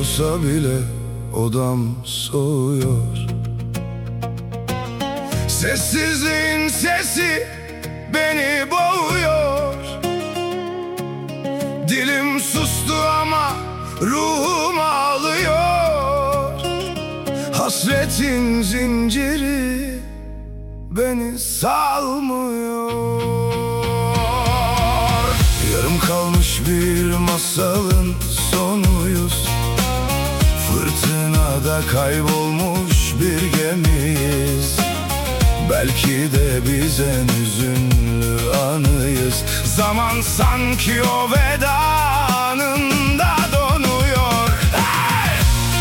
olsa bile odam soğuyor. Sessizliğin sesi beni boğuyor. Dilim sustu ama ruhum ağlıyor. Hasretin zinciri beni salmıyor. Yarım kalmış bir masalın sonuyuz. Fırtınada kaybolmuş bir gemiyiz. Belki de biz en hüzünlü anıyız. Zaman sanki o veda anında donuyor. Hey!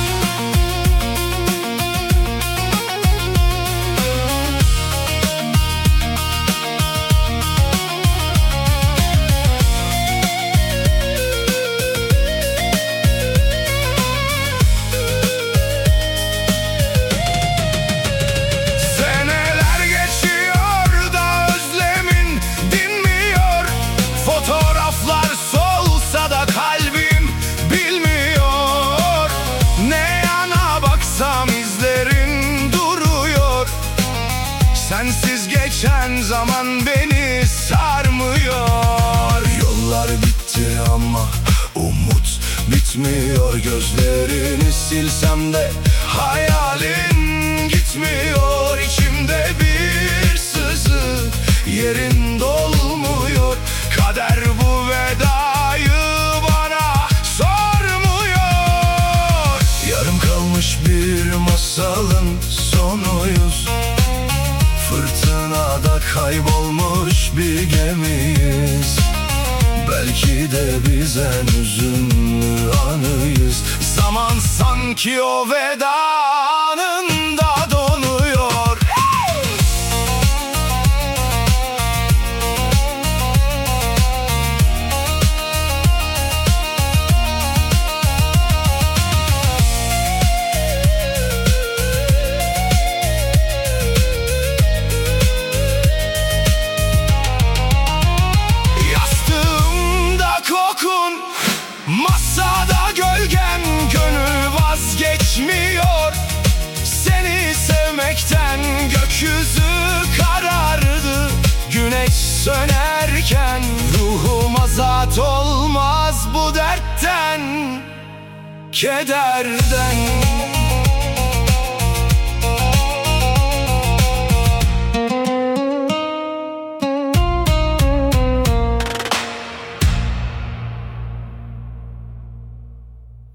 Sensiz geçen zaman beni sarmıyor. Yollar bitti ama umut bitmiyor. Gözlerini silsem de hayalin gitmiyor. İçimde bir sızı yerin dolmuyor. Kader bu vedayı bana sormuyor. Yarım kalmış bir masalın sonuyuz. Fırtınada kaybolmuş bir gemiyiz. Belki de biz en hüzünlü anıyız. Zaman sanki o veda anında donuyor. Masada gölgem, gönül vazgeçmiyor. Seni sevmekten gökyüzü karardı. Güneş sönerken ruhum azat olmaz bu dertten, kederden.